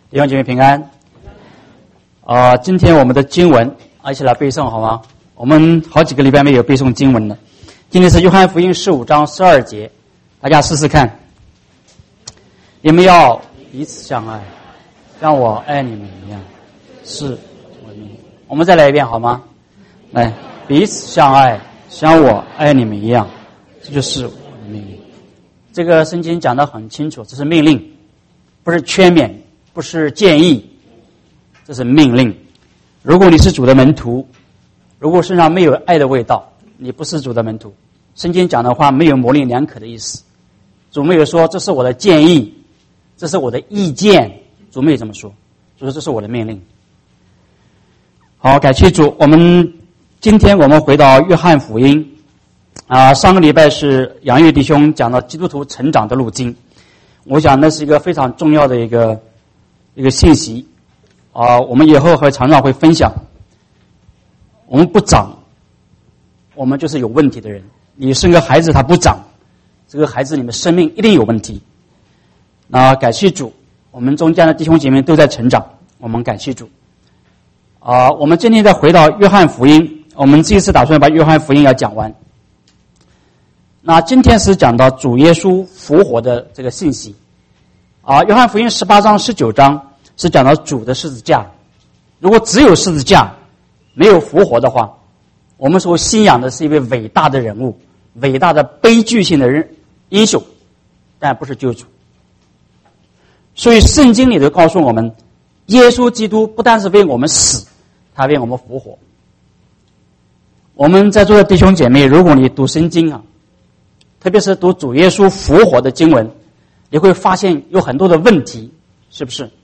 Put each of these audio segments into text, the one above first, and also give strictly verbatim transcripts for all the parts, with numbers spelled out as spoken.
弟兄姐妹平安。啊、呃，今天我们的经文一起来背诵好吗？我们好几个礼拜没有背诵经文了。今天是约翰福音十五章十二节，大家试试看。你们要彼此相爱，像我爱你们一样，是我的命令。我们再来一遍好吗？来，彼此相爱，像我爱你们一样，这就是我的命令。这个圣经讲得很清楚，这是命令，不是劝勉，不是建议，这是命令。如果你是主的门徒，如果身上没有爱的味道，你不是主的门徒。圣经讲的话没有模棱两可的意思，主没有说这是我的建议，这是我的意见，主没有这么说，主说这是我的命令。好，感谢主。我们今天我们回到约翰福音啊，上个礼拜是杨岳弟兄讲到基督徒成长的路径，我想那是一个非常重要的一个一个信息啊，我们以后会常常会分享。我们不长，我们就是有问题的人。你生个孩子他不长，这个孩子你们生命一定有问题。那感谢主，我们中间的弟兄姐妹都在成长，我们感谢主。啊，我们今天再回到约翰福音，我们这一次打算把约翰福音要讲完。那今天是讲到主耶稣复活的这个信息。啊，约翰福音十八章十九章是讲到主的十字架。如果只有十字架没有复活的话，我们所信仰的是一位伟大的人物，伟大的悲剧性的人英雄，但不是救主。所以圣经里头告诉我们，耶稣基督不但是为我们死，他为我们复活。我们在座的弟兄姐妹，如果你读圣经啊，特别是读主耶稣复活的经文，你会发现有很多的问题，是不是？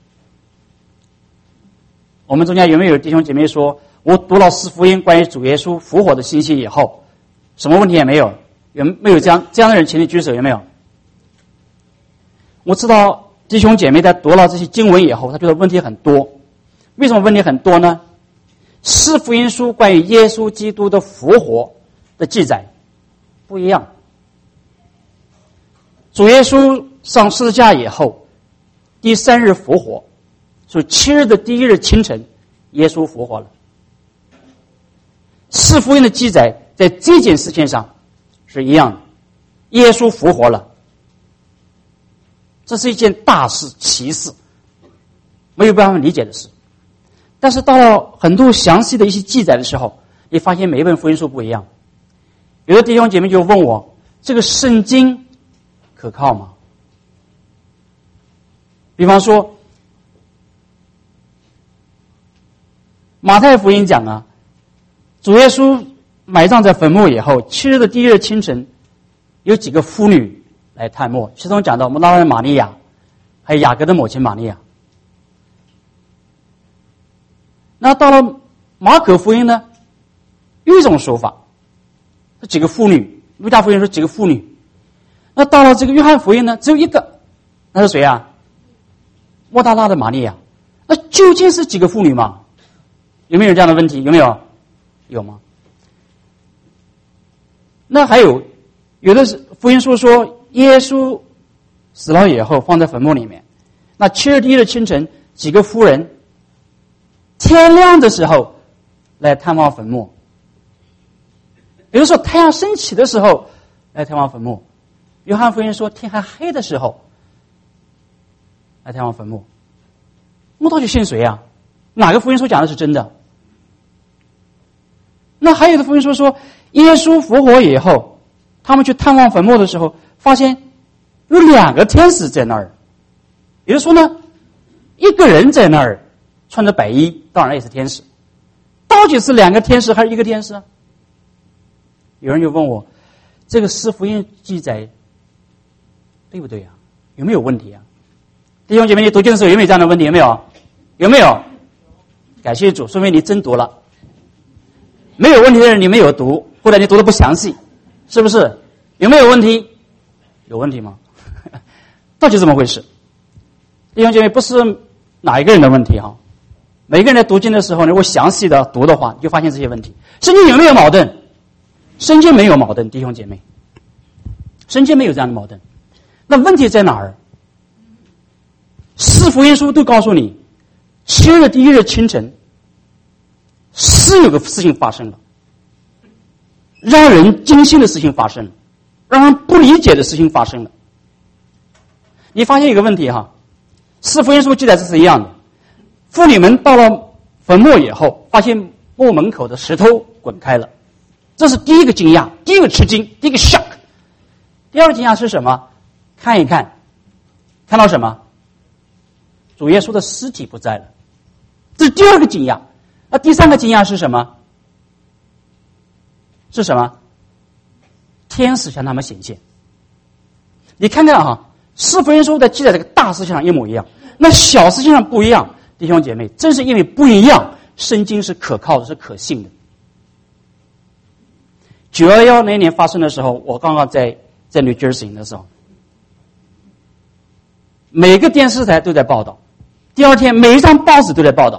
我们中间有没有弟兄姐妹说，我读了四福音关于主耶稣复活的信息以后，什么问题也没有？有没有这样这样的人？请你举手，有没有？我知道弟兄姐妹在读了这些经文以后，他觉得问题很多。为什么问题很多呢？四福音书关于耶稣基督的复活的记载不一样。主耶稣上十字架以后，第三日复活，所以七日的第一日清晨，耶稣复活了。四福音的记载在这件事情上是一样的，耶稣复活了，这是一件大事奇事，没有办法理解的事。但是到了很多详细的一些记载的时候，你发现每一本福音书不一样。有的弟兄姐妹就问我，这个圣经可靠吗？比方说马太福音讲啊，主耶稣埋葬在坟墓以后，七日的第一日清晨，有几个妇女来探摸，其中讲到抹大拉的玛利亚，还有雅各的母亲玛利亚。那到了马可福音呢，有一种说法，这几个妇女，路加福音说几个妇女。那到了这个约翰福音呢，只有一个，那是谁啊？抹大拉的玛利亚。那究竟是几个妇女嘛？有没有这样的问题？有没有？有吗？那还有，有的是福音书说耶稣死了以后放在坟墓里面，那七日第一日清晨，几个妇人天亮的时候来探望坟墓。比如说太阳升起的时候来探望坟墓，约翰福音说天还黑的时候来探望坟墓。我到底信谁啊？哪个福音书讲的是真的？那还有的福音书说耶稣复活以后，他们去探望坟墓的时候，发现有两个天使在那儿。也就是说呢，一个人在那儿穿着白衣，当然也是天使。到底是两个天使还是一个天使啊？有人就问我，这个四福音记载对不对啊？有没有问题啊？弟兄姐妹，你读经的时候有没有这样的问题？有没有？有没有？感谢主，说明你真读了。没有问题的人你没有读，或者你读的不详细，是不是？有没有问题？有问题吗？到底怎么回事？弟兄姐妹，不是哪一个人的问题哈。每个人在读经的时候，如果详细的读的话，你就发现这些问题。圣经有没有矛盾？圣经没有矛盾，弟兄姐妹，圣经没有这样的矛盾。那问题在哪儿？ 四福音书都告诉你，七日的第一日清晨，是有个事情发生了，让人惊心的事情发生了，让人不理解的事情发生了。你发现一个问题哈，四福音书记载是一样的，妇女们到了坟墓以后，发现墓门口的石头滚开了，这是第一个惊讶，第一个吃惊，第一个 shock。第二个惊讶是什么？看一看，看到什么？主耶稣的尸体不在了，这是第二个惊讶。那第三个惊讶是什么？是什么？天使向他们显现。你看看哈，四福音书在记载这个大事情上一模一样，那小事情上不一样。弟兄姐妹，正是因为不一样，圣经是可靠的，是可信的。九二一那年发生的时候，我刚刚在在 New Jersey 的时候，每个电视台都在报道，第二天每一张报纸都在报道。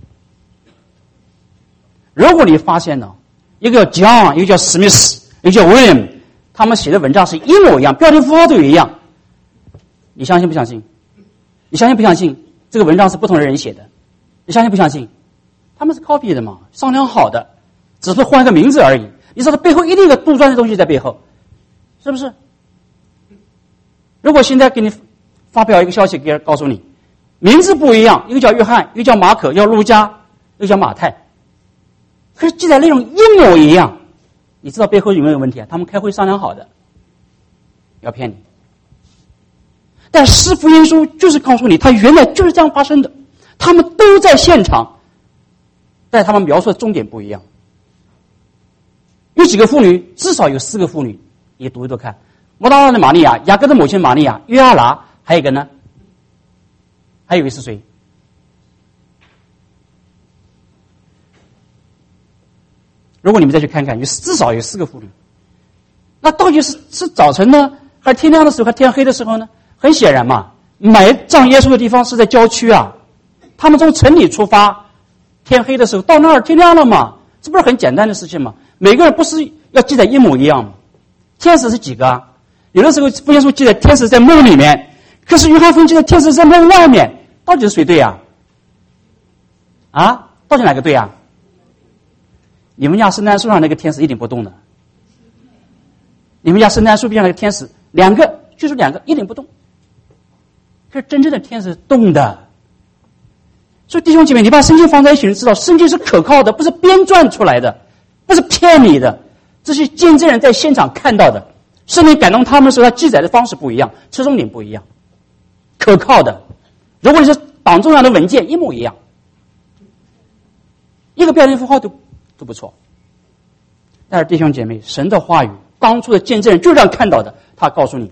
如果你发现呢，一个叫 John， 一个叫 Smith， 一个叫 William， 他们写的文章是一模一样，标点符号都一样，你相信不相信？你相信不相信？这个文章是不同的人写的，你相信不相信？他们是 copy 的嘛，商量好的，只是换一个名字而已。你知道背后一定有个杜撰的东西在背后，是不是？如果现在给你发表一个消息，给告诉你名字不一样，一个叫约翰，一个叫马可，一个叫路加，一个叫马太，可是记载内容一模一样，你知道背后有没有问题啊？他们开会商量好的，要骗你。但四福音书就是告诉你，它原来就是这样发生的，他们都在现场，但他们描述的重点不一样。有几个妇女，至少有四个妇女，你读一读看。摩大拉的玛利亚、雅各的母亲玛利亚、约阿拿，还有一个呢？还有一位是谁？如果你们再去看看，有至少有四个妇女。那到底是是早晨呢，还天亮的时候，还天黑的时候呢？很显然嘛，埋葬耶稣的地方是在郊区啊。他们从城里出发，天黑的时候到那儿，天亮了嘛，这不是很简单的事情吗？每个人不是要记载一模一样吗？天使是几个啊？有的时候福音书记载天使在墓里面，可是约翰福音记载天使在墓外面，到底是谁对啊？啊，到底哪个对啊？你们家圣诞树上那个天使一点不动的，你们家圣诞树边上那个天使，两个就是两个一点不动，可是真正的天使动的。所以弟兄姐妹，你把圣经放在一起，你知道圣经是可靠的，不是编撰出来的，不是骗你的，这些见证人在现场看到的，圣灵感动他们的时候，他记载的方式不一样，侧重点不一样，可靠的。如果你是党中央的文件，一模一样，一个标点符号都都不错。但是弟兄姐妹，神的话语，当初的见证人就这样看到的，他告诉你。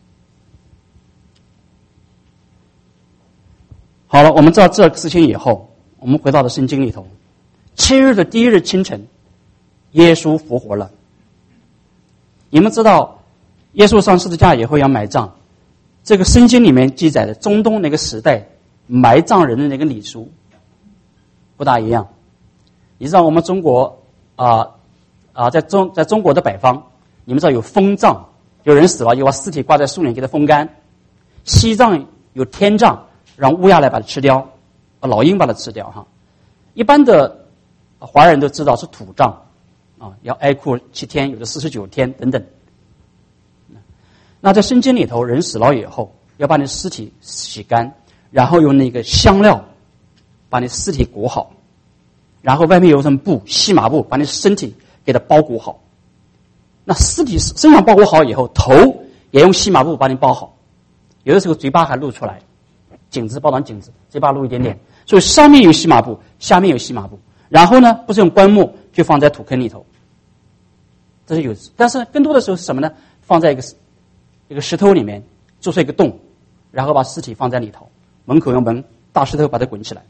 好了，我们知道这个事情以后，我们回到了圣经里头。七日的第一日清晨，耶稣复活了。你们知道，耶稣上十字架以后要埋葬，这个圣经里面记载的中东那个时代埋葬人的那个礼俗不大一样。你知道我们中国啊啊、呃呃，在中在中国的北方，你们知道有封葬，有人死了就把尸体挂在树林给它风干；西藏有天葬，让乌鸦来把它吃掉，老鹰把它吃掉哈。一般的华人都知道是土葬啊，要哀哭七天，有的四十九天等等。那在圣经里头，人死了以后，要把你尸体洗干，然后用那个香料把你尸体裹好，然后外面有层布，细麻布把你身体给它包裹好。那尸体身上包裹好以后，头也用细麻布把你包好，有的时候嘴巴还露出来，颈子包上颈子，嘴巴露一点点，所以上面有细麻布，下面有细麻布。然后呢，不是用棺木，就放在土坑里头，这是有。但是更多的时候是什么呢？放在一个一个石头里面，做出一个洞，然后把尸体放在里头，门口用门大石头把它滚起来。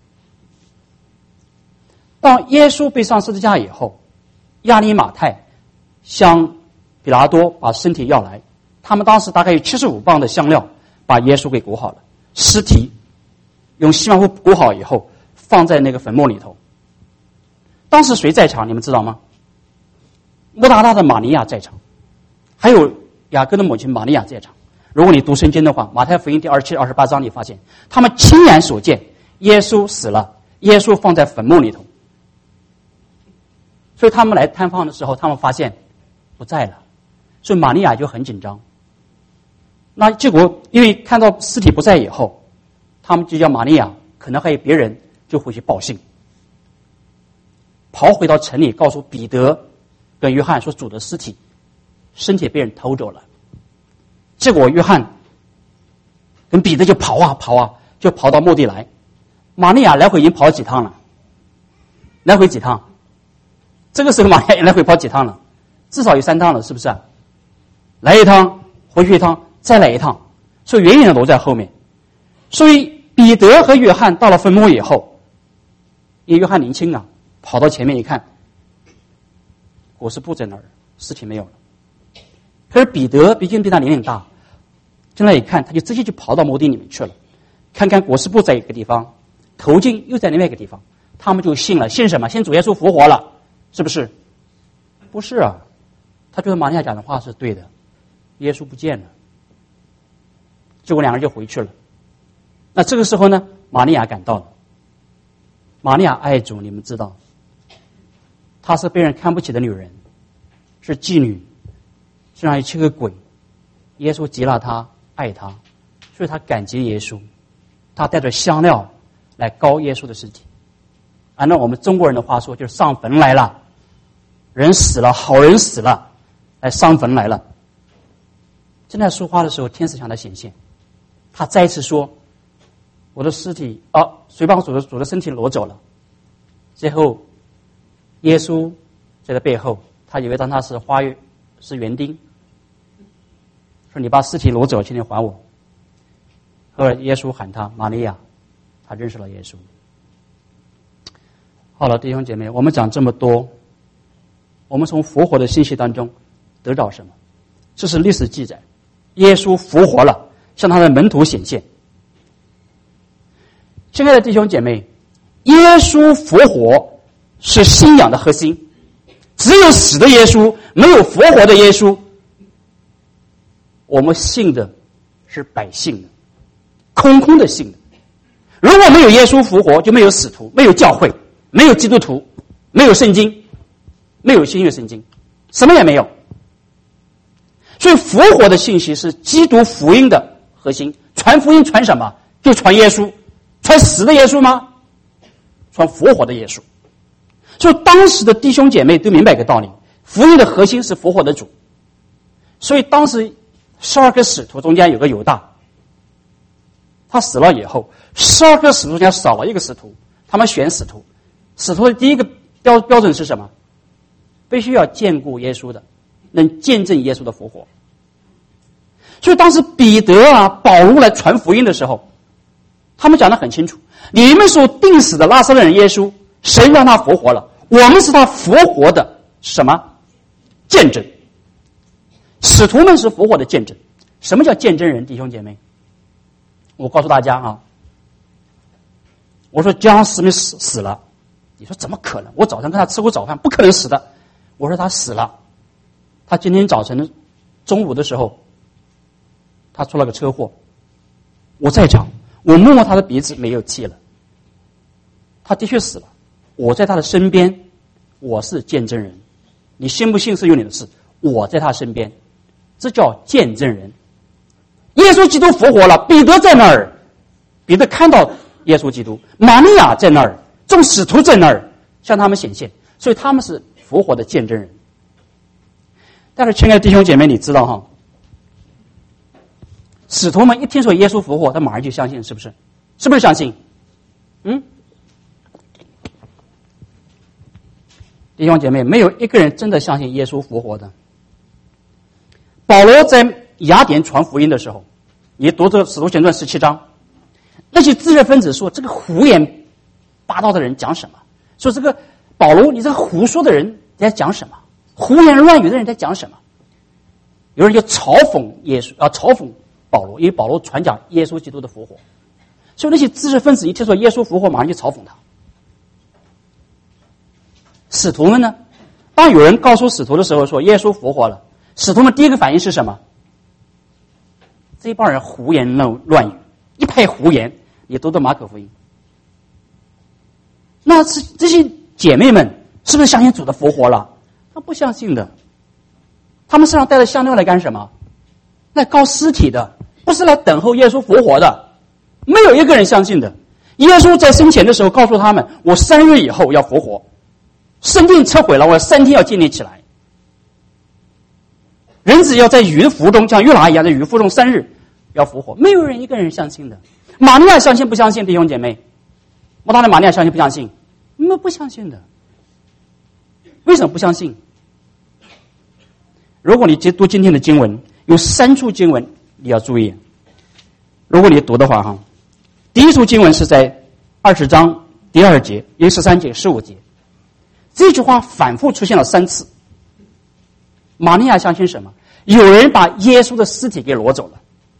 当耶稣被上十字架以后，亚利马太向比拉多把身体要来，他们当时大概有七十五磅的香料，把耶稣给裹好了，尸体用细麻布裹好以后，放在那个坟墓里头。当时谁在场？你们知道吗？莫大拉的玛利亚在场，还有雅各的母亲玛利亚在场。 如果你读圣经的话，马太福音第二十七、二十八章，你发现他们亲眼所见耶稣死了，耶稣放在坟墓里头。所以他们来探访的时候，他们发现不在了，所以玛利亚就很紧张。那结果因为看到尸体不在以后，他们就叫玛利亚，可能还有别人，就回去报信，跑回到城里，告诉彼得跟约翰说主的尸体身体被人偷走了。结果约翰跟彼得就跑啊跑啊，就跑到墓地来。玛利亚来回已经跑了几趟了，来回几趟？这个时候玛利亚也来回跑几趟了？至少有三趟了，是不是啊？来一趟，回去一趟，再来一趟，所以远远的都在后面。所以彼得和约翰到了坟墓以后，因为约翰年轻啊，跑到前面一看，裹尸布在那儿，尸体没有了。可是彼得毕竟比他年龄大，进来一看，他就直接就跑到墓地里面去了，看看裹尸布在一个地方，头巾又在另外一个地方，他们就信了。信什么？信主耶稣复活了，是不是？不是啊，他觉得玛利亚讲的话是对的，耶稣不见了。结果两个人就回去了。那这个时候呢，玛利亚赶到了。玛利亚爱主，你们知道，她是被人看不起的女人，是妓女，身上有七个鬼。耶稣接纳她，爱她，所以她感激耶稣。她带着香料来膏耶稣的尸体。按照我们中国人的话说，就是上坟来了，人死了，好人死了，来上坟来了。正在说话的时候，天使向他显现，他再次说：“我的尸体啊，谁把我主的主的身体挪走了？”最后，耶稣在他背后，他以为当他是花园是园丁，说：“你把尸体挪走，请你还我。”后来耶稣喊他玛利亚，他认识了耶稣。好了，弟兄姐妹，我们讲这么多，我们从复活的信息当中得到什么？这是历史记载，耶稣复活了，向他的门徒显现。亲爱的弟兄姐妹，耶稣复活是信仰的核心。只有死的耶稣，没有复活的耶稣，我们信的是百姓的，空空的信的。如果没有耶稣复活，就没有使徒，没有教会，没有基督徒，没有圣经，没有新约圣经，什么也没有。所以复活的信息是基督福音的核心。传福音传什么？就传耶稣。传死的耶稣吗？传复活的耶稣。所以当时的弟兄姐妹都明白一个道理，福音的核心是复活的主。所以当时十二个使徒中间有个犹大，他死了以后，十二个使徒中间少了一个使徒，他们选使徒。使徒的第一个标标准是什么？必须要见过耶稣的，能见证耶稣的复活。所以当时彼得啊、保罗来传福音的时候，他们讲得很清楚，你们所钉死的拉撒勒人耶稣，神让他复活了，我们是他复活的什么见证。使徒们是复活的见证。什么叫见证人？弟兄姐妹，我告诉大家啊，我说江史密斯死了，你说怎么可能？我早上跟他吃过早饭，不可能死的。我说他死了，他今天早晨中午的时候，他出了个车祸。我在场，我摸摸他的鼻子，没有气了。他的确死了，我在他的身边，我是见证人。你信不信是有你的事，我在他身边，这叫见证人。耶稣基督复活了，彼得在那儿，彼得看到耶稣基督，玛利亚在那儿，众使徒在那儿向他们显现，所以他们是复活的见证人。但是亲爱的弟兄姐妹，你知道哈，使徒们一听说耶稣复活，他马上就相信，是不是？是不是相信？嗯，弟兄姐妹，没有一个人真的相信耶稣复活的。保罗在雅典传福音的时候，也读这《使徒行传》十七章，那些知识分子说这个胡言八道的人讲什么？说这个保罗，你这个胡说的人在讲什么？胡言乱语的人在讲什么？有人就嘲讽耶稣啊，嘲讽保罗，因为保罗传讲耶稣基督的复活。所以那些知识分子一听说耶稣复活，马上就嘲讽他。使徒们呢，当有人告诉使徒的时候说耶稣复活了，使徒们第一个反应是什么？ 这帮人胡言乱乱语，一派胡言。你读读马可福音，那这这些姐妹们是不是相信主的复活了？他不相信的。他们身上带着香料来干什么？来膏尸体的，不是来等候耶稣复活的。没有一个人相信的。耶稣在生前的时候告诉他们，我三日以后要复活，圣殿撤毁了，我三天要建立起来。人子要在鱼腹中，像约拿一样，在鱼腹中三日要复活。没有人一个人相信的。玛利亚相信不相信？弟兄姐妹，我当然玛利亚相信不相信？你们不相信的。为什么不相信？如果你读今天的经文，有三处经文你要注意。如果你读的话哈，第一处经文是在二十章第二节，也十三节、十五节，这句话反复出现了三次。玛利亚相信什么？有人把耶稣的尸体给挪走了。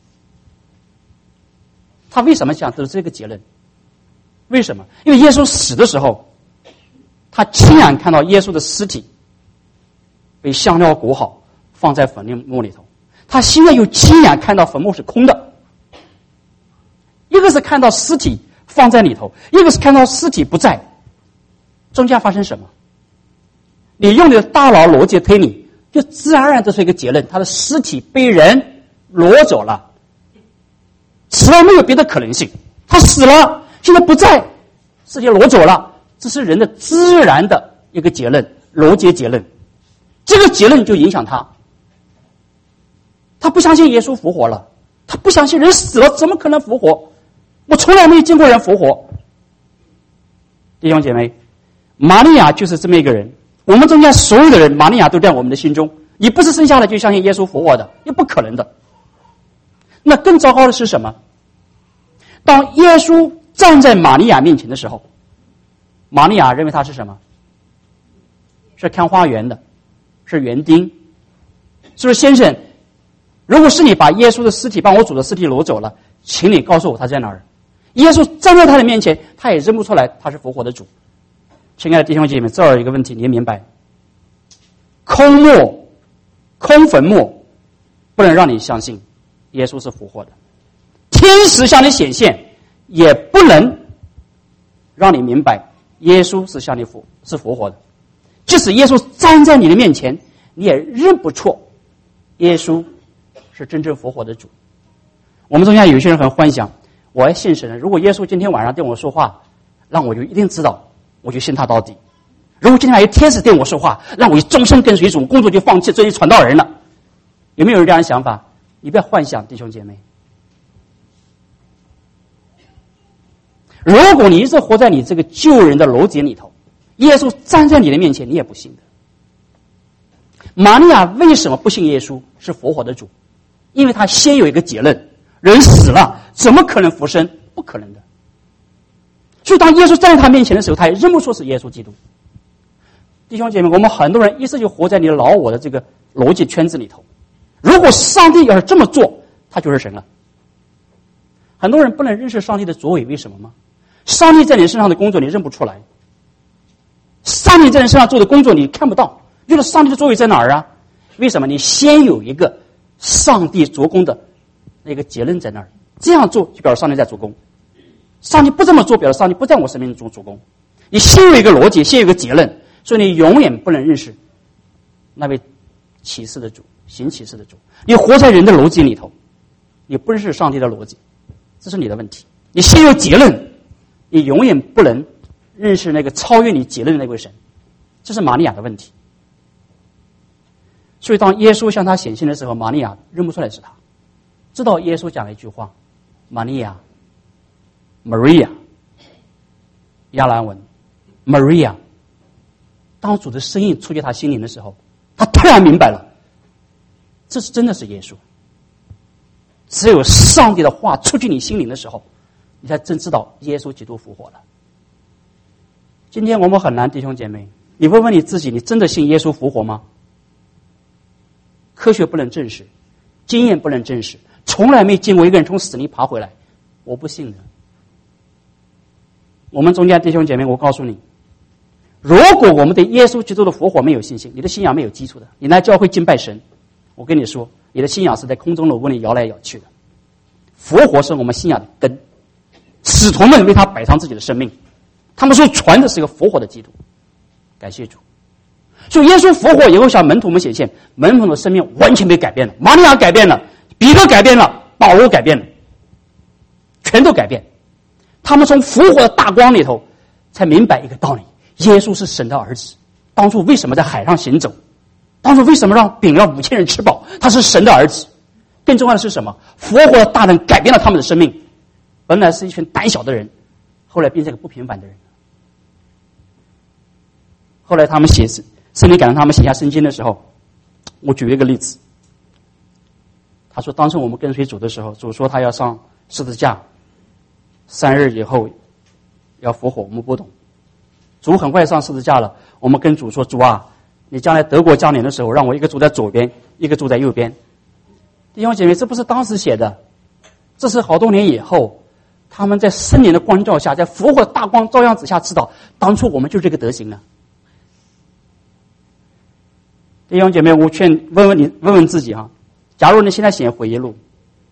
他为什么想得出这个结论？为什么？因为耶稣死的时候，他亲眼看到耶稣的尸体被香料裹好，放在坟墓里头。他现在又亲眼看到坟墓是空的。一个是看到尸体放在里头，一个是看到尸体不在。中间发生什么？你用你的大脑逻辑推理，就自然而然得出一个结论：他的尸体被人挪走了。死了没有别的可能性，他死了，现在不在，尸体挪走了，这是人的自然的一个结论，逻辑结论。这个结论就影响他，他不相信耶稣复活了，他不相信人死了怎么可能复活？我从来没有见过人复活。弟兄姐妹，玛利亚就是这么一个人。我们中间所有的人，玛利亚都在我们的心中。你不是生下来就相信耶稣复活的，也不可能的。那更糟糕的是什么？当耶稣站在玛利亚面前的时候，玛利亚认为他是什么？是看花园的，是园丁。是不是先生，如果是你把耶稣的尸体，把我主的尸体挪走了，请你告诉我他在哪儿。耶稣站在他的面前，他也认不出来他是复活的主。亲爱的弟兄姐妹，这儿有一个问题，你也明白，空墓、空坟墓不能让你相信耶稣是复活的，天使向你显现也不能让你明白耶稣是向你复是复活的。即使耶稣站在你的面前，你也认不出耶稣是真正复活的主。我们中间有些人很幻想，我要信神，如果耶稣今天晚上对我说话，让我就一定知道，我就信他到底。如果今天还有天使对我说话，让我终身跟随主，工作就放弃，追传道人了。有没有人这样的想法？你不要幻想，弟兄姐妹。如果你一直活在你这个救人的逻辑里头，耶稣站在你的面前，你也不信的。玛利亚为什么不信耶稣是复活的主？因为他先有一个结论：人死了，怎么可能复生？不可能的。所以当耶稣站在他面前的时候，他也认不出是耶稣基督。弟兄姐妹，我们很多人一直就活在你老我的这个逻辑圈子里头。如果上帝要是这么做，他就是神了。很多人不能认识上帝的作为，为什么吗？上帝在你身上的工作你认不出来，上帝在你身上做的工作你看不到，觉得上帝的作为在哪儿啊？为什么？你先有一个上帝做工的那个结论在那儿，这样做就表示上帝在做工。上帝不这么做，表示上帝不在我生命中做工。你先有一个逻辑，先有一个结论，所以你永远不能认识那位启示的主，行启示的主。你活在人的逻辑里头，你不认识上帝的逻辑，这是你的问题。你先有结论，你永远不能认识那个超越你结论的那位神，这是玛利亚的问题。所以当耶稣向他显现的时候，玛利亚认不出来是他，直到耶稣讲了一句话：玛利亚 Maria， 亚兰文 Maria。 当主的声音触及他心灵的时候，他突然明白了，这是真的是耶稣。只有上帝的话触及你心灵的时候，你才真知道耶稣基督复活了。今天我们很难，弟兄姐妹，你问问你自己，你真的信耶稣复活吗？科学不能证实，经验不能证实，从来没见过一个人从死里爬回来，我不信的。我们中间弟兄姐妹，我告诉你，如果我们对耶稣基督的复活没有信心，你的信仰没有基础的，你来教会敬拜神，我跟你说，你的信仰是在空中楼阁里摇来摇去的。 复活是我们信仰的根。使徒们为他摆上自己的生命，他们说传的是一个复活的基督。感谢主。所以耶稣复活以后向门徒们显现，门徒的生命完全被改变了，玛利亚改变了，彼得改变了，保罗改变了，全都改变。他们从复活的大光里头才明白一个道理，耶稣是神的儿子。当初为什么在海上行走，当初为什么让饼让五千人吃饱，他是神的儿子。更重要的是什么？复活的大能改变了他们的生命，本来是一群胆小的人，后来变成一个不平凡的人。后来他们写圣灵感动他们写下圣经的时候，我举一个例子。他说当初我们跟随主的时候，主说他要上十字架，三日以后要复活，我们不懂。主很快上十字架了，我们跟主说，主啊，你将来德国降临的时候，让我一个住在左边，一个住在右边。弟兄姐妹，这不是当时写的，这是好多年以后他们在圣灵的光照下，在复活的大光照耀之下知道，当初我们就这个德行了。弟兄姐妹，我劝问问你，问问自己哈，假如你现在写回忆录，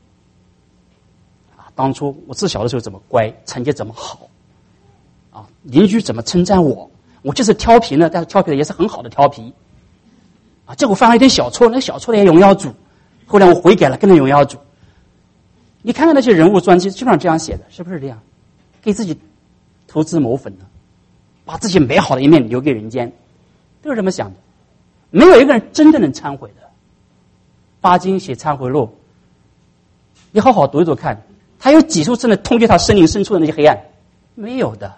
啊，当初我自小的时候怎么乖，成绩怎么好，啊，邻居怎么称赞我，我就是调皮呢，但是调皮的也是很好的调皮，啊，结果犯了一点小错，那小错的也荣耀主，后来我悔改了，跟着荣耀主。你看看那些人物传记，基本上这样写的，是不是这样？给自己涂脂抹粉的，把自己美好的一面留给人间，都是这么想的。没有一个人真的能忏悔的。巴金写忏悔录，你好好读一读看，他有几处真的通去他生灵深处的那些黑暗？没有的。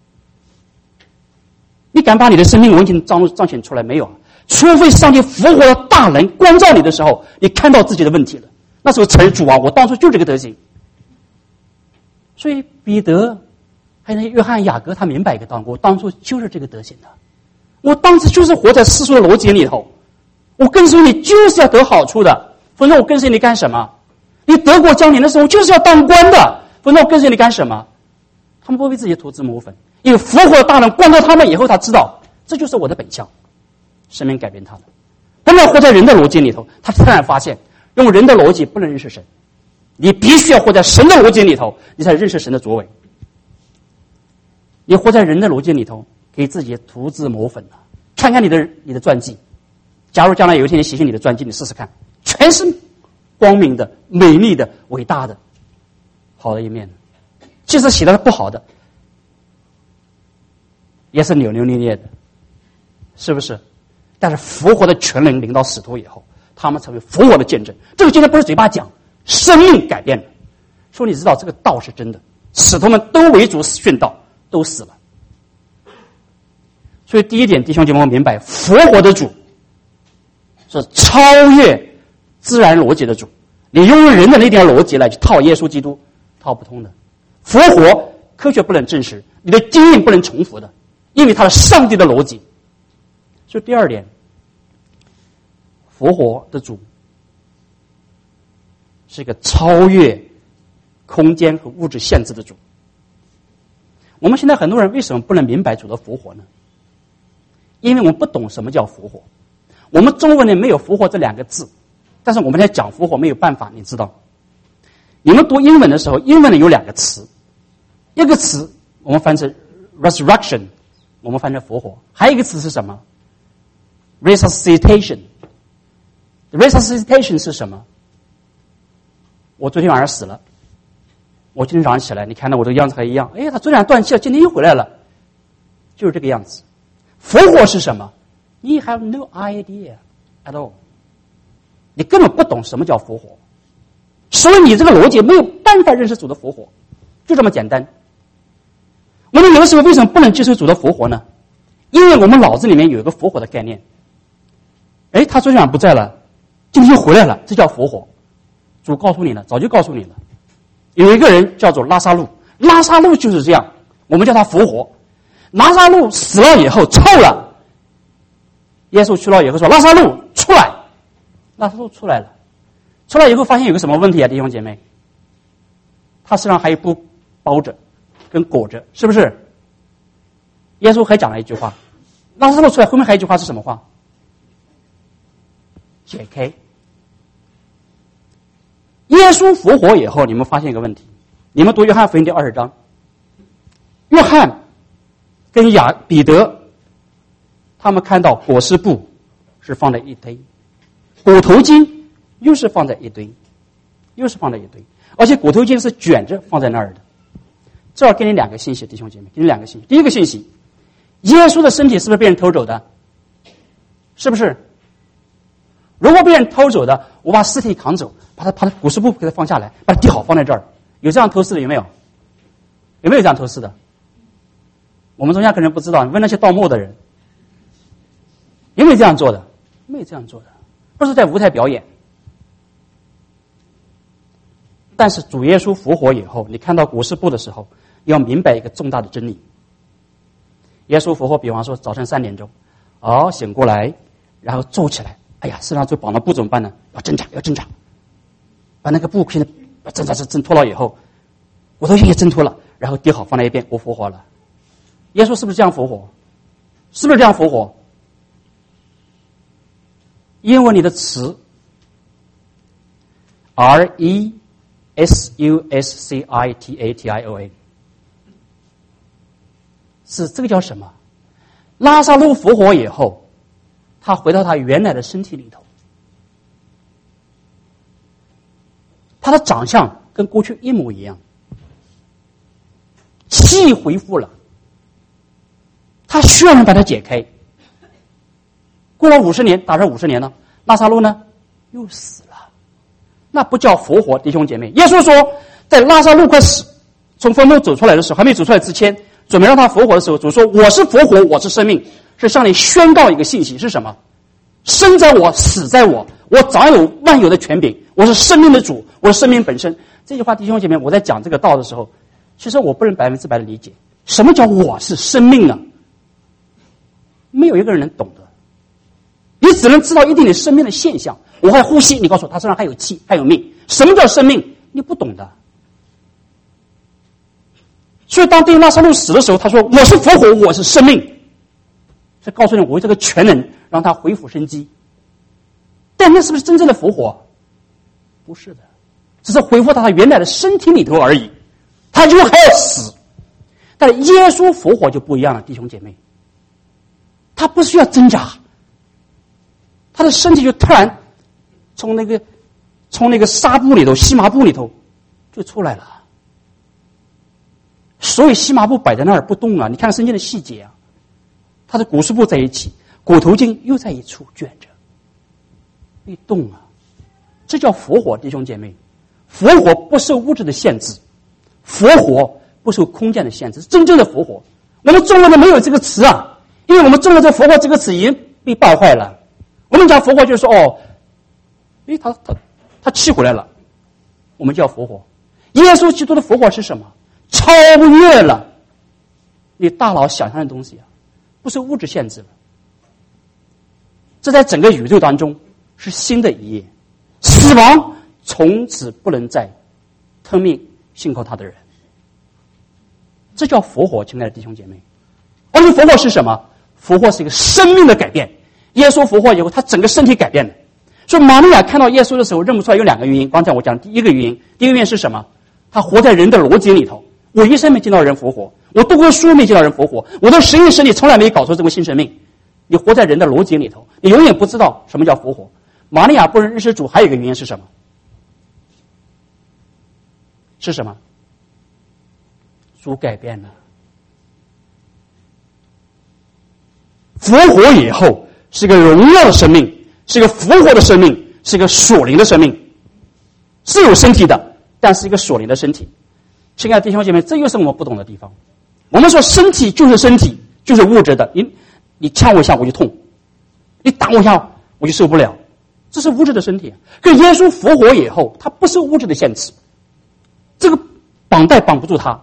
你敢把你的生命完全彰彰显出来没有？除非上帝复活的大能光照你的时候，你看到自己的问题了，那时候承认主啊，我当初就这个德行。所以彼得还有那约翰雅各，他明白一个道理，我当初就是这个德行的。我当时就是活在世俗的逻辑里头，我跟随你就是要得好处的，否则我跟随你干什么？你德国降临的时候就是要当官的，否则我跟随你干什么？他们不为自己涂脂抹粉，因为复活的大能光照他们以后，他知道这就是我的本相，生命改变他的。本来活在人的逻辑里头，他突然发现用人的逻辑不能认识神，你必须要活在神的逻辑里头，你才认识神的作为。你活在人的逻辑里头，给自己涂脂抹粉了。看看你的你的传记，假如将来有一天你写写你的传记，你试试看，全是光明的、美丽的、伟大的、好的一面。即使写的不好的，也是扭扭捏捏的，是不是？但是复活的全能临到使徒以后，他们成为复活的见证。这个见证不是嘴巴讲，生命改变了。说你知道这个道是真的，使徒们都为主殉道，都死了。所以第一点，弟兄姐妹们明白，复活的主是超越自然逻辑的主。你用人的那点逻辑来去套耶稣基督，套不通的。复活科学不能证实，你的经验不能重复的，因为它是上帝的逻辑。所以第二点，复活的主是一个超越空间和物质限制的主。我们现在很多人为什么不能明白主的复活呢？因为我们不懂什么叫复活。我们中文里没有复活这两个字，但是我们在讲复活没有办法，你知道。你们读英文的时候，英文里有两个词，一个词我们翻成 resurrection， 我们翻成复活，还有一个词是什么？ resuscitation。 resuscitation 是什么？我昨天晚上死了，我今天早上起来，你看到我这个样子还一样，哎，他昨天晚上断气了，今天又回来了，就是这个样子。复活是什么？ You have no idea at all。 你根本不懂什么叫复活，所以你这个逻辑没有办法认识主的复活，就这么简单。我们有的时候为什么不能接受主的复活呢？因为我们脑子里面有一个复活的概念。哎，他昨天晚上不在了，今天又回来了，这叫复活。主告诉你了，早就告诉你了。有一个人叫做拉撒路，拉撒路就是这样，我们叫他复活。拉撒路死了以后臭了，耶稣去了以后说，拉撒路出来。拉撒路出来了，出来以后发现有个什么问题啊，弟兄姐妹？他身上还有布包着跟裹着，是不是？耶稣还讲了一句话，拉撒路出来后面还有一句话是什么话？解开。 耶稣复活以后，你们发现一个问题，你们读约翰福音第二十章，约翰跟雅彼得他们看到裹尸布是放在一堆，骨头巾又是放在一堆，又是放在一堆，而且骨头巾是卷着放在那儿的。这儿给你两个信息，弟兄姐妹，给你两个信息。第一个信息，耶稣的身体是不是被人偷走的？是不是？如果被人偷走的，我把尸体扛走，把他把他骨尸布给他放下来，把它递好放在这儿，有这样偷尸的有没有？有没有这样偷尸的？我们中间可能不知道，你问那些盗墓的人，有没有这样做的？没有这样做的，不是在舞台表演。但是主耶稣复活以后，你看到裹尸布的时候，要明白一个重大的真理。耶稣复活，比方说早晨三点钟，哦，醒过来，然后坐起来，哎呀，身上就绑了布怎么办呢？要挣扎，要挣扎，把那个布现在挣扎挣挣脱了以后，我都也挣脱了，然后叠好放在一边，我复活了。耶稣是不是这样复活？是不是这样复活？英文里的词 R E S U S C I T A T I O N 是这个叫什么？拉撒路复活以后，他回到他原来的身体里头，他的长相跟过去一模一样，气恢复了，他需要人把它解开。过了五十年，打这五十年了，拉撒路呢又死了，那不叫复活，弟兄姐妹。耶稣说，在拉撒路快死，从坟墓走出来的时候，还没走出来之前，准备让他复活的时候，主说：“我是复活，我是生命。”是向你宣告一个信息，是什么？生在我，死在我，我掌有万有的权柄，我是生命的主，我是生命本身。这句话，弟兄姐妹，我在讲这个道的时候，其实我不能百分之百的理解，什么叫我是生命呢？没有一个人能懂得。你只能知道一定的生命的现象。我还呼吸，你告诉我他身上还有气，还有命。什么叫生命？你不懂的。所以当对拉撒路死的时候，他说：“我是复活，我是生命。”是告诉你我有这个全能让他恢复生机。但那是不是真正的复活？不是的，只是恢复到他原来的身体里头而已。他就还要死。但是耶稣复活就不一样了，弟兄姐妹。他不需要挣扎，他的身体就突然从那个从那个纱布里头、细麻布里头就出来了。所以细麻布摆在那儿不动啊，你看圣经的细节啊，他的骨尸布在一起，骨头巾又在一处卷着，一动啊，这叫复活，弟兄姐妹。复活不受物质的限制，复活不受空间的限制，真正的复活。我们中文的没有这个词啊。因为我们中文这复活这个词已经被败坏了，我们讲复活就是说，哦，诶，他他他气回来了，我们叫复活。耶稣基督的复活是什么？超越了你大脑想象的东西啊，不受物质限制了。这在整个宇宙当中是新的一页，死亡从此不能再吞灭信靠他的人，这叫复活，亲爱的弟兄姐妹。而且复活是什么？复活是一个生命的改变。耶稣复活以后，他整个身体改变了。所以玛利亚看到耶稣的时候认不出来，有两个原因。刚才我讲第一个原因，第一个原因是什么？他活在人的逻辑里头。我一生没见到人复活，我读过书没见到人复活，我的神意识里从来没搞出这个新生命。你活在人的逻辑里头，你永远不知道什么叫复活。玛利亚不认识主，还有一个原因是什么？是什么？主改变了。复活以后是个荣耀的生命，是一个复活的生命，是一个属灵的生命，是有身体的，但是一个属灵的身体。亲爱的弟兄姐妹，这又是我们不懂的地方。我们说身体就是身体，就是物质的，你你呛我一下我就痛，你打我一下我就受不了，这是物质的身体。可耶稣复活以后，他不受物质的限制，这个绑带绑不住他。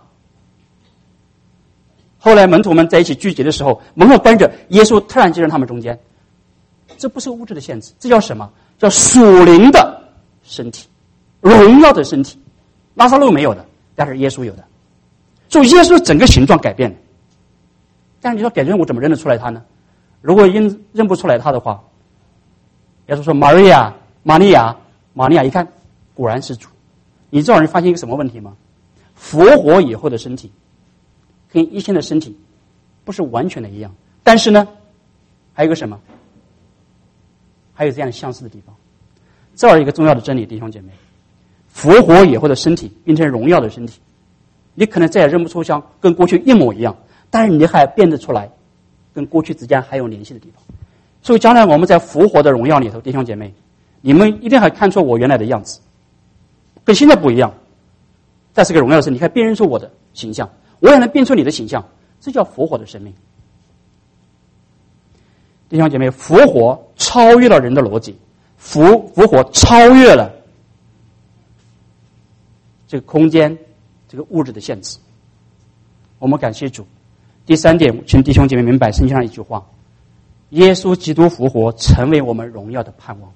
后来门徒们在一起聚集的时候，门口关着，耶稣突然进入他们中间，这不受物质的限制，这叫什么？叫属灵的身体，荣耀的身体。拉撒路没有的，但是耶稣有的。所以耶稣整个形状改变了。但是你说改变我怎么认得出来他呢？如果认认不出来他的话，耶稣说玛利亚，玛利亚，玛利亚一看，果然是主， 你知道人发现一个什么问题吗？复活以后的身体跟以前的身体不是完全的一样，但是呢，还有个什么？还有这样相似的地方。这儿一个重要的真理，弟兄姐妹，复活以后的身体变成荣耀的身体，你可能再也认不出像跟过去一模一样，但是你还辨得出来跟过去之间还有联系的地方。所以将来我们在复活的荣耀里头，弟兄姐妹，你们一定还看出我原来的样子，跟现在不一样。在这个荣耀的时候，你可以辨认出我的形象，我也能辨出你的形象，这叫复活的生命。弟兄姐妹，复活超越了人的逻辑，复复活超越了这个空间、这个物质的限制。我们感谢主。第三点，请弟兄姐妹明白圣经上一句话：耶稣基督复活，成为我们荣耀的盼望。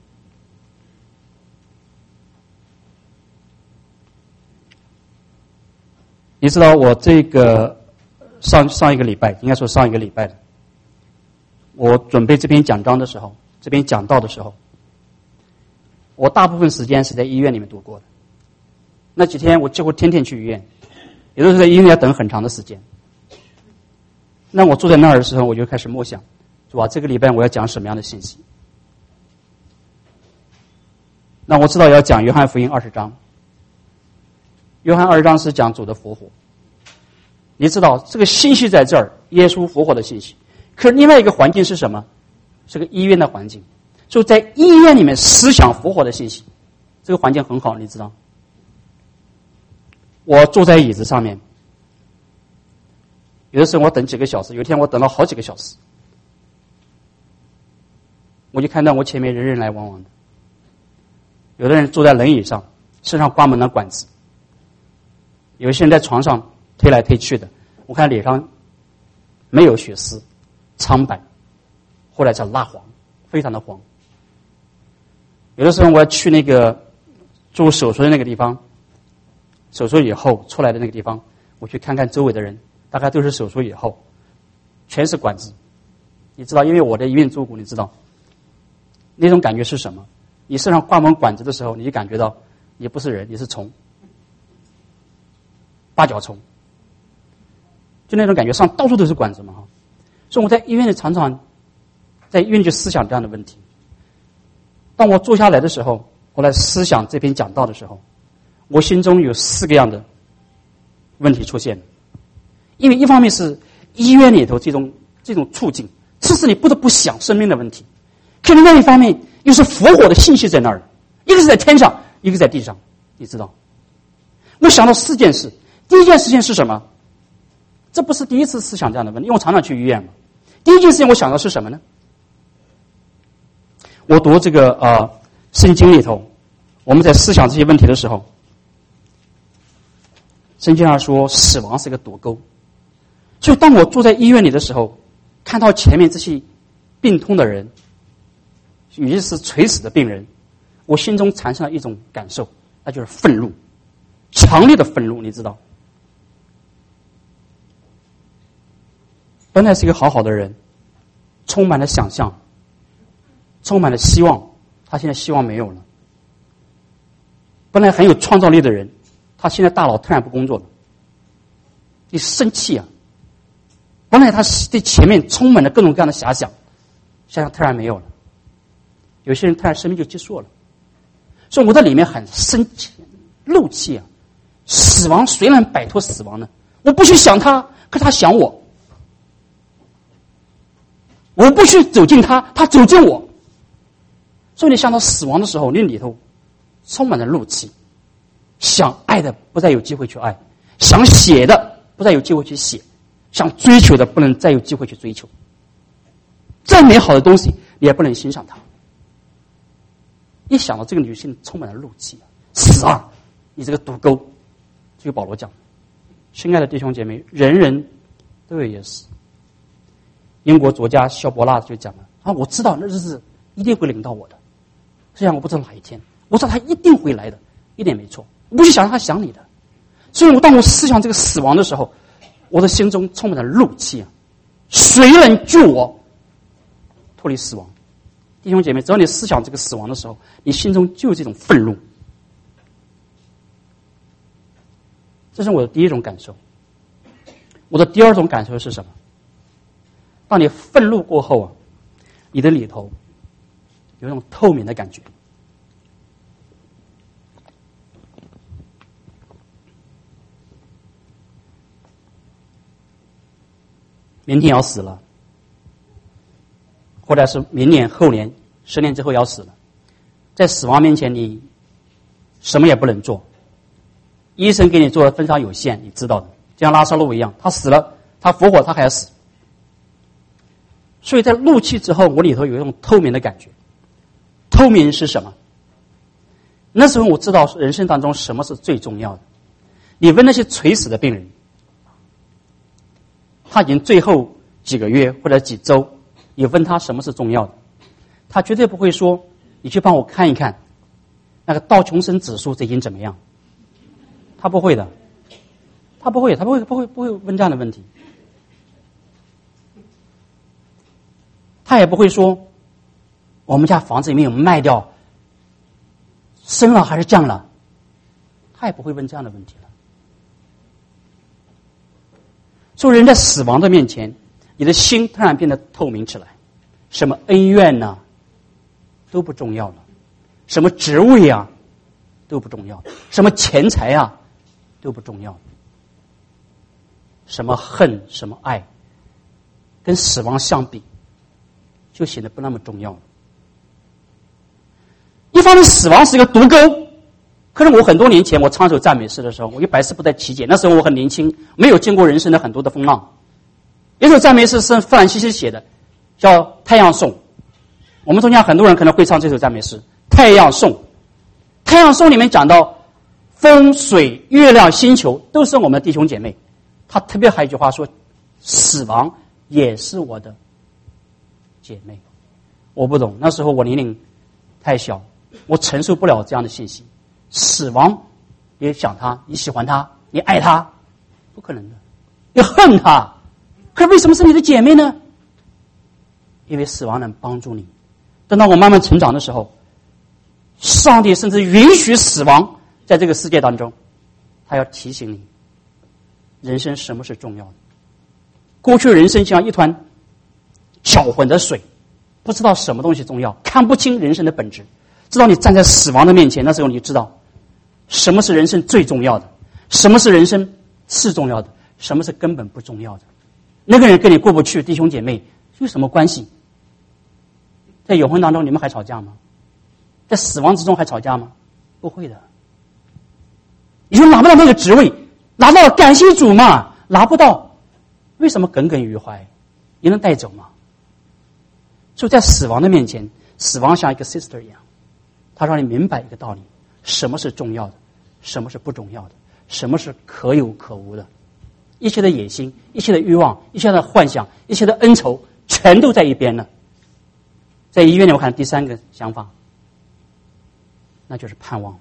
你知道我这个上上一个礼拜，应该说上一个礼拜的，我准备这篇讲章的时候，这篇讲道的时候，我大部分时间是在医院里面度过的。那几天我几乎天天去医院，有的时候在医院要等很长的时间。那我坐在那儿的时候，我就开始默想，是吧？这个礼拜我要讲什么样的信息？那我知道要讲约翰福音二十章。约翰二十章是讲主的复活。你知道这个信息在这儿，耶稣复活的信息。可是另外一个环境是什么？是个医院的环境。就在医院里面思想复活的信息，这个环境很好，你知道。我坐在椅子上面，有的时候我等几个小时，有一天我等了好几个小时，我就看到我前面人人来往往的，有的人坐在轮椅上，身上挂满了管子，有些人在床上推来推去的，我看脸上没有血丝，苍白，后来叫蜡黄，非常的黄。有的时候我要去那个做手术的那个地方，手术以后出来的那个地方，我去看看周围的人，大概都是手术以后，全是管子。你知道，因为我在医院做过，你知道那种感觉是什么？你身上挂满管子的时候，你就感觉到你不是人，你是虫，八角虫，就那种感觉，上到处都是管子嘛哈。所以我在医院里常常在医院里就思想这样的问题。当我坐下来的时候，我来思想这篇讲道的时候，我心中有四个样的问题出现。因为一方面是医院里头这种这种处境，致使你不得不想生命的问题；可另外一方面又是复活的信息在那儿，一个是在天上，一个在地上，你知道。我想到四件事，第一件事情是什么？这不是第一次思想这样的问题，因为我常常去医院嘛。第一件事情我想到是什么呢？我读这个呃圣经里头，我们在思想这些问题的时候，圣经上说死亡是一个堵沟。所以当我坐在医院里的时候，看到前面这些病痛的人，有些是垂死的病人，我心中产生了一种感受，那就是愤怒，强烈的愤怒，你知道。本来是一个好好的人，充满了想象，充满了希望，他现在希望没有了。本来很有创造力的人，他现在大脑突然不工作了，你生气啊！本来他对前面充满了各种各样的遐想，现在突然没有了。有些人突然生命就结束了，所以我在里面很生气、怒气啊！死亡谁能摆脱死亡呢？我不去想他，可是他想我。我不去走近他，他走近我。所以你想到死亡的时候，你里头充满了怒气，想爱的不再有机会去爱，想写的不再有机会去写，想追求的不能再有机会去追求。再美好的东西，你也不能欣赏它。一想到这个女性充满了怒气，死啊！你这个毒钩，这个保罗讲，亲爱的弟兄姐妹，人人都有也死。英国作家肖伯纳就讲了啊，我知道那日子一定会临到我的，虽然我不知道哪一天，我知道他一定会来的，一点没错。我不去想让他想你的，所以我当我思想这个死亡的时候，我的心中充满了怒气啊！谁能救我脱离死亡？弟兄姐妹，只要你思想这个死亡的时候，你心中就有这种愤怒。 这是我的第一种感受。我的第二种感受是什么？当你愤怒过后啊，你的里头有一种透明的感觉。明天要死了，或者是明年、后年、十年之后要死了，在死亡面前，你什么也不能做。医生给你做的非常有限，你知道的，就像拉萨路一样，他死了，他复活，他还要死。所以在怒气之后，我里头有一种透明的感觉。透明是什么？那时候我知道人生当中什么是最重要的。你问那些垂死的病人，他已经最后几个月或者几周，你问他什么是重要的，他绝对不会说你去帮我看一看那个道琼斯指数最近怎么样，他不会的，他不会，他不会不会不会问这样的问题，他也不会说我们家房子里面有卖掉，升了还是降了，他也不会问这样的问题了。所以人在死亡的面前，你的心突然变得透明起来，什么恩怨呢、啊、都不重要了，什么职位啊都不重要了，什么钱财啊都不重要了，什么恨什么爱跟死亡相比就显得不那么重要了。一方面死亡是一个毒钩，可是我很多年前我唱首赞美诗的时候，我一百思不得其解，那时候我很年轻，没有经过人生的很多的风浪。有首赞美诗是弗兰西斯写的，叫《太阳颂》。我们中间很多人可能会唱这首赞美诗《太阳颂》。《太阳颂》里面讲到风水月亮星球都是我们的弟兄姐妹，他特别还有一句话说死亡也是我的姐妹。我不懂，那时候我年龄太小，我承受不了这样的信息。死亡你想他，你喜欢他，你爱他，不可能的，你恨他，可为什么是你的姐妹呢？因为死亡能帮助你。等到我慢慢成长的时候，上帝甚至允许死亡在这个世界当中，他要提醒你人生什么是重要的。过去人生像一团搅混的水，不知道什么东西重要，看不清人生的本质。直到你站在死亡的面前，那时候你就知道什么是人生最重要的，什么是人生次重要的，什么是根本不重要的。那个人跟你过不去，弟兄姐妹有什么关系？在永恒当中你们还吵架吗？在死亡之中还吵架吗？不会的。你说拿不到那个职位，拿到感谢主嘛，拿不到为什么耿耿于怀？你能带走吗？所以在死亡的面前，死亡像一个 sister 一样，他让你明白一个道理，什么是重要的，什么是不重要的，什么是可有可无的。一切的野心，一切的欲望，一切的幻想，一切的恩仇全都在一边了。在医院里我看第三个想法，那就是盼望。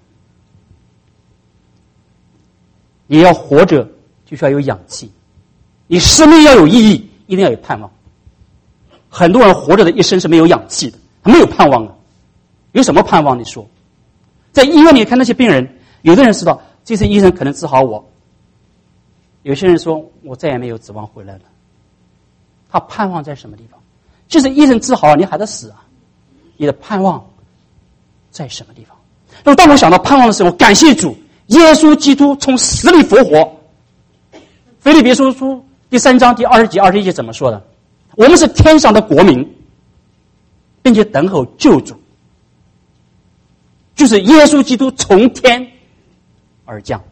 你要活着就需要有氧气，你生命要有意义，一定要有盼望。很多人活着的一生是没有氧气的，他没有盼望的。有什么盼望？你说，在医院里看那些病人，有的人知道这次医生可能治好我，有些人说我再也没有指望回来了。他盼望在什么地方？就是医生治好了，你还得死啊！你的盼望在什么地方？那么当我想到盼望的时候，感谢主，耶稣基督从死里复活。腓立比书书第三章第二十节、二十一节怎么说的？我们是天上的国民，并且等候救主，就是耶稣基督从天而降。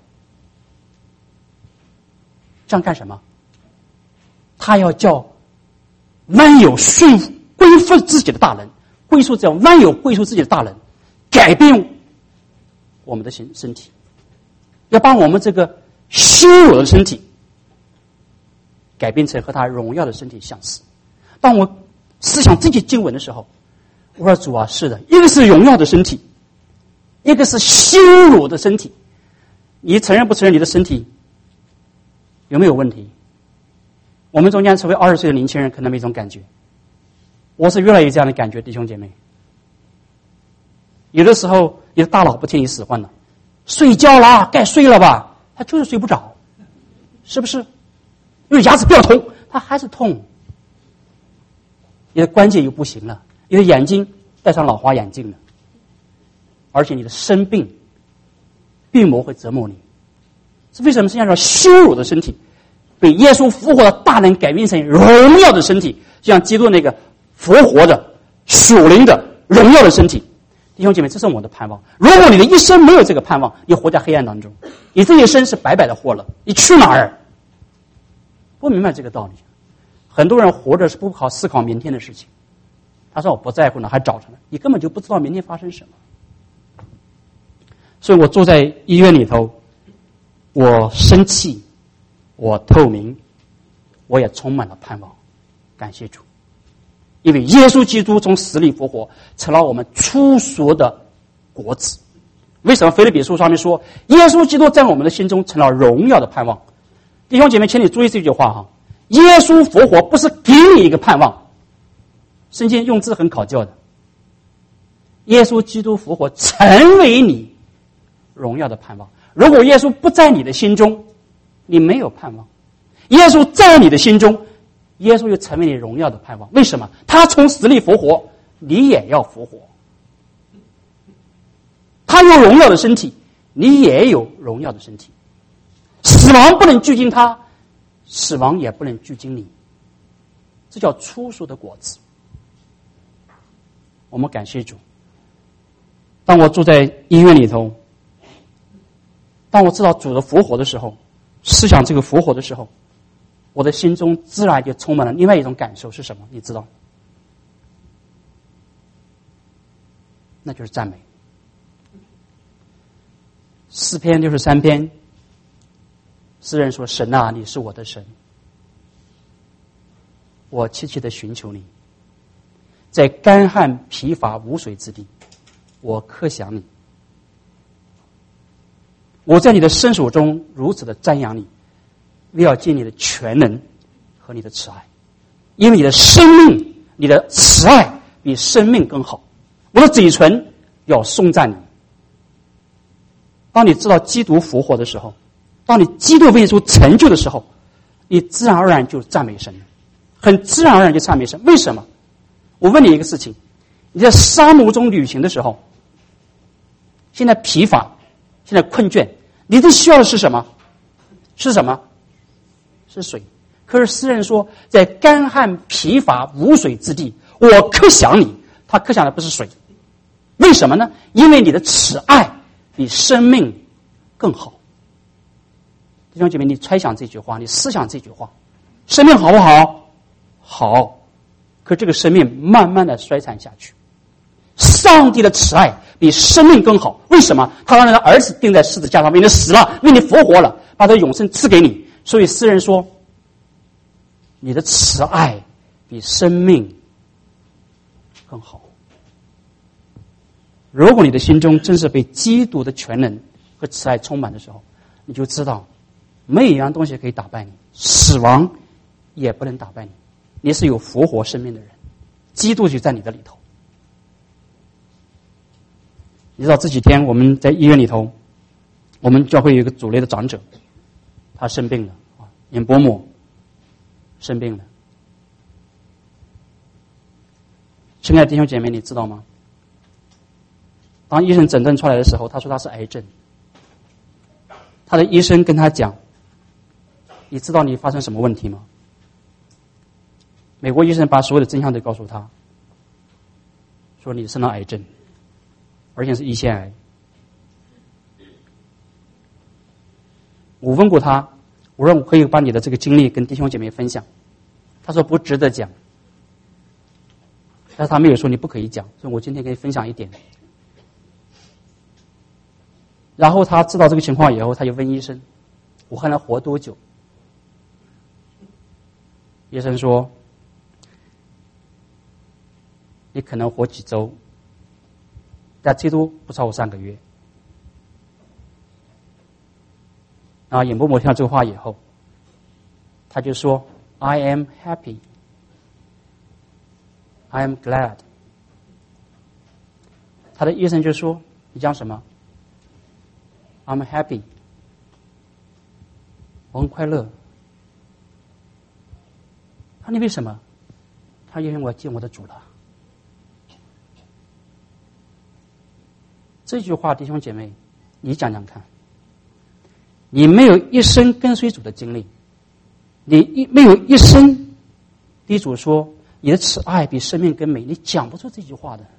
这样干什么？他要叫万有顺服归附自己的大能，归属叫万有归属自己的大能，改变我们的身身体，要把我们这个羞辱的身体改变成和他荣耀的身体相似。当我思想这些经文的时候，我说主啊，是的，一个是荣耀的身体，一个是羞辱的身体。你承认不承认你的身体有没有问题？我们中间除非二十岁的年轻人可能没这种感觉，我是越来越这样的感觉，弟兄姐妹。有的时候你的大脑不听你使唤了，睡觉啦，该睡了吧，他就是睡不着。 是不是？因为牙齿不要痛，它还是痛。你的关节又不行了，你的眼睛戴上老花眼镜了，而且你的生病，病魔会折磨你。是为什么？是要羞辱的身体，被耶稣复活的大能改变成荣耀的身体，就像基督那个复活的属灵的荣耀的身体。弟兄姐妹，这是我的盼望。如果你的一生没有这个盼望，你活在黑暗当中，你这一生是白白的活了，你去哪儿？不明白这个道理。很多人活着是不好思考明天的事情。他说我不在乎呢，还找着呢，你根本就不知道明天发生什么。所以我坐在医院里头，我生气，我透明，我也充满了盼望。感谢主，因为耶稣基督从死里复活，成了我们初熟的果子。为什么腓立比书上面说，耶稣基督在我们的心中成了荣耀的盼望？弟兄姐妹，请你注意这句话哈，耶稣复活不是给你一个盼望，圣经用字很考究的。耶稣基督复活成为你荣耀的盼望。如果耶稣不在你的心中，你没有盼望；耶稣在你的心中，耶稣就成为你荣耀的盼望。为什么？他从死里复活，你也要复活。他有荣耀的身体，你也有荣耀的身体。死亡不能拘禁他，死亡也不能拘禁你。这叫初熟的果子。我们感谢主。当我住在医院里头，当我知道主的复活的时候，思想这个复活的时候，我的心中自然就充满了另外一种感受，是什么？你知道？那就是赞美。诗篇六十三篇，诗人说：“神啊，你是我的神，我切切的寻求你，在干旱疲乏无水之地，我渴想你。我在你的伸手中如此的瞻仰你，为要见你的全能和你的慈爱，因为你的生命，你的慈爱比生命更好。我的嘴唇要颂赞你。”当你知道基督复活的时候，当你基督为耶稣成就的时候，你自然而然就赞美神，很自然而然就赞美神。为什么？我问你一个事情，你在沙漠中旅行的时候，现在疲乏，现在困倦，你最需要的是什么？是什么？是水。可是诗人说，在干旱疲乏无水之地，我渴想你。他渴想的不是水，为什么呢？因为你的慈爱比生命更好。弟兄姐妹，你揣想这句话，你思想这句话，生命好不好？好。可这个生命慢慢的衰残下去。上帝的慈爱比生命更好，为什么？他让他的儿子钉在十字架上，为你死了，为你复活了，把他的永生赐给你。所以诗人说，你的慈爱比生命更好。如果你的心中真是被基督的全能和慈爱充满的时候，你就知道没有一样东西可以打败你，死亡也不能打败你。你是有复活生命的人，基督就在你的里头。你知道这几天我们在医院里头，我们教会有一个主类的长者，他生病了啊，演伯母生病了。亲爱的弟兄姐妹，你知道吗？当医生诊断出来的时候，他说他是癌症。他的医生跟他讲：“你知道你发生什么问题吗？”美国医生把所有的真相都告诉他，说你生了癌症，而且是胰腺癌。我问过他，我说我可以把你的这个经历跟弟兄姐妹分享，他说不值得讲，但是他没有说你不可以讲，所以我今天可以分享一点。然后他知道这个情况以后，他就问医生：“我还能活多久？”医生说：“你可能活几周，但最多不超过三个月。”然后尹伯母听到这个话以后，他就说 ：“I am happy, I am glad。”他的医生就说：“你讲什么？” I'm happy. 我很快乐。他说你为什么？他说因为我要见我的主了。这句话，弟兄姐妹，你讲讲看。你没有一生跟随主的经历，你一没有一生，地主说你的慈爱比生命更美，你讲不出这句话的。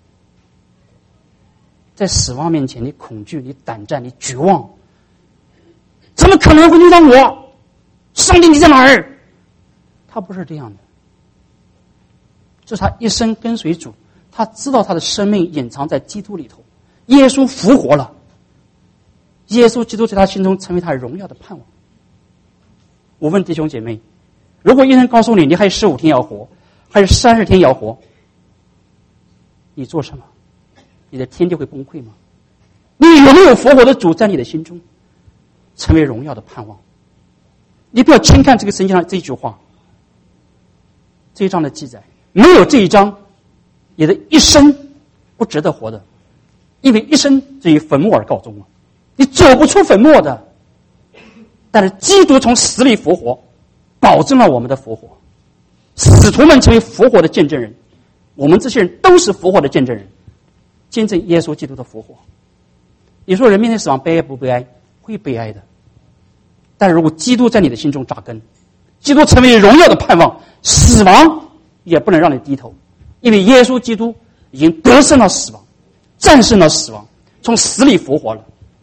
在死亡面前，你恐惧，你胆战，你绝望，怎么可能会遇到我？上帝你在哪儿？他不是这样的，这是他一生跟随主，他知道他的生命隐藏在基督里头，耶稣复活了，耶稣基督在他心中成为他荣耀的盼望。我问弟兄姐妹，如果医生告诉你你还有十五天要活，还有三十天要活，你做什么？你的天地会崩溃吗？你有没有复活的主在你的心中成为荣耀的盼望？你不要轻看这个圣经上这一句话，这一章的记载，没有这一章，你的一生不值得活的，因为一生至于坟墓而告终了，你走不出坟墓的。但是基督从死里复活，保证了我们的复活。使徒们成为复活的见证人，我们这些人都是复活的见证人，见证耶稣基督的复活。你说人面对死亡悲哀不悲哀？会悲哀的。但如果基督在你的心中扎根，基督成为荣耀的盼望，死亡也不能让你低头，因为耶稣基督已经得胜了死亡，战胜了死亡，从死里复活了。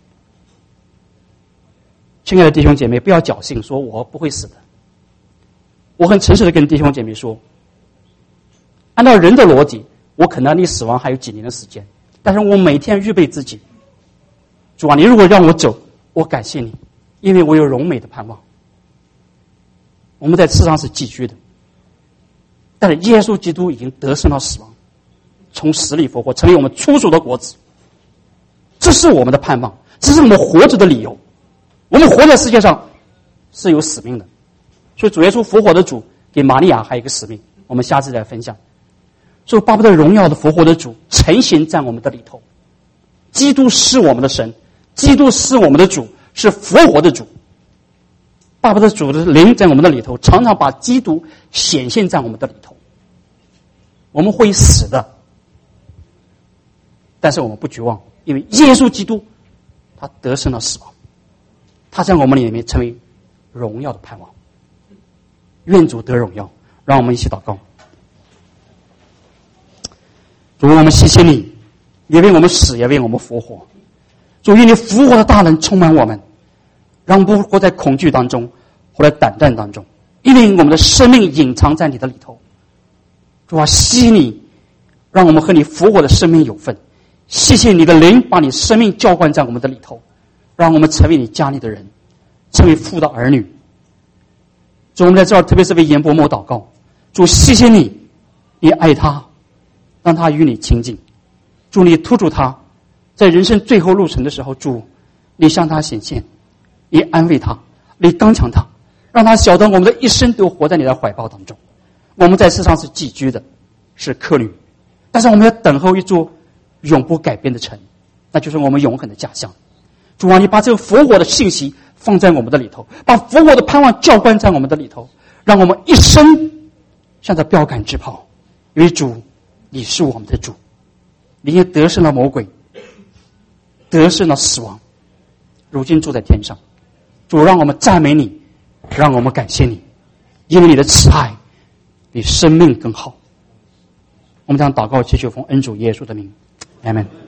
亲爱的弟兄姐妹，不要侥幸说我不会死的。我很诚实的跟弟兄姐妹说，按照人的逻辑，我可能离死亡还有几年的时间，但是我每天预备自己。主啊，你如果让我走，我感谢你，因为我有荣美的盼望。我们在世上是寄居的，但是耶稣基督已经得胜了死亡，从死里复活，成为我们初熟的果子。这是我们的盼望，这是我们活着的理由。我们活在世界上是有使命的，所以主耶稣复活的主给玛利亚还有一个使命，我们下次再分享。所以巴不得荣耀的复活的主成型在我们的里头。基督是我们的神，基督是我们的主，是复活的主。巴不得主的灵在我们的里头，常常把基督显现在我们的里头。我们会死的，但是我们不绝望，因为耶稣基督他得胜了死亡，他在我们里面成为荣耀的盼望。愿主得荣耀，让我们一起祷告。主，我们谢谢你，也为我们死，也为我们复活。主，愿你复活的大能充满我们，让我们不活在恐惧当中，活在胆战当中，因为我们的生命隐藏在你的里头。主啊，谢谢你，让我们和你复活的生命有份。谢谢你的灵把你生命浇灌在我们的里头，让我们成为你家里的人，成为父的儿女。主，我们在这儿特别是为严伯母祷告。主，谢谢你，你爱他，让他与你亲近。主，你突出他，在人生最后路程的时候，主，你向他显现，你安慰他，你刚强他，让他晓得我们的一生都活在你的怀抱当中。我们在世上是寄居的，是客旅，但是我们要等候一座永不改变的城，那就是我们永恒的家乡。主啊，你把这个复活的信息放在我们的里头，把复活的盼望浇灌在我们的里头，让我们一生向着标杆直跑。因为主，你是我们的主，你已经得胜了魔鬼，得胜了死亡，如今住在天上。主，让我们赞美你，让我们感谢你，因为你的慈爱比生命更好。我们将祷告祈求奉恩主耶稣的名，阿们。